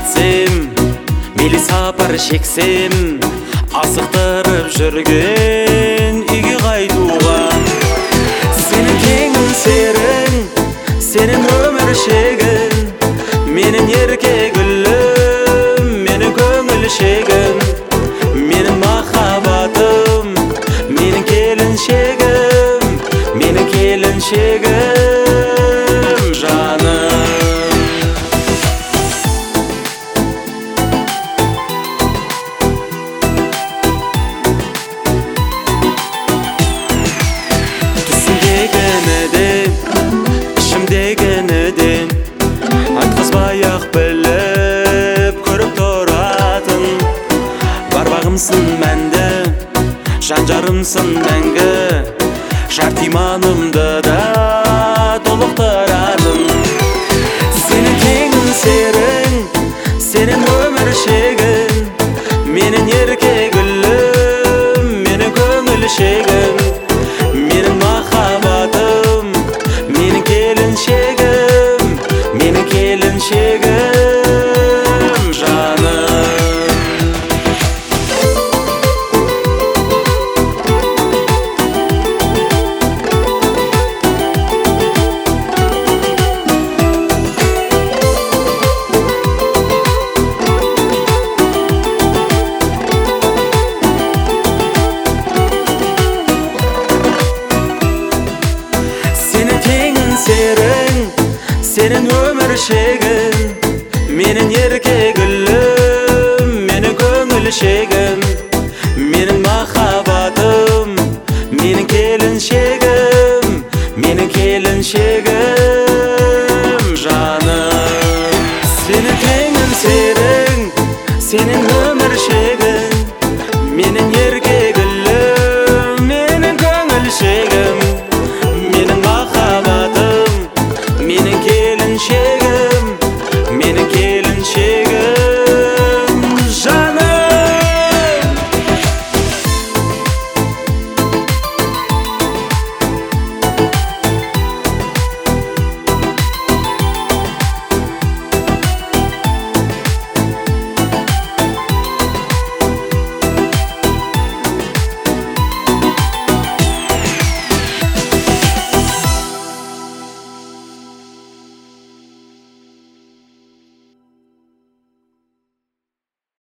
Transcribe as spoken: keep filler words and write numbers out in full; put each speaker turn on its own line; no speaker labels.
кетсем, мейлі сапар шексем, асықтырып жүрген үйге қайтуға. Сенің кеңің серің, сенің өмір шегін, менің ерке гүлім, менің көңіл шегім, менің махаббатым, менің келіншегім, менің келіншегім жаным. Ішімдегіні айтқызбай-ақ біліп көріп тұратын, бар бағымсың мәнді, жан жарымсың мәңгі, жарты иманымды да толықтыратын. Сенің кеңің серің, сенің өмір шегін, менің ерке гүлім, менің көңіл шегім, менің махаббатым, менің келіншегім, менің келіншегім жаным. Серің, сенің өмір шегін, менің ерке гүлім, менің көңіл шегім, менің махаббатым, менің келіншегім, менің келіншегім жаным. Сенің кеңің серің, сенің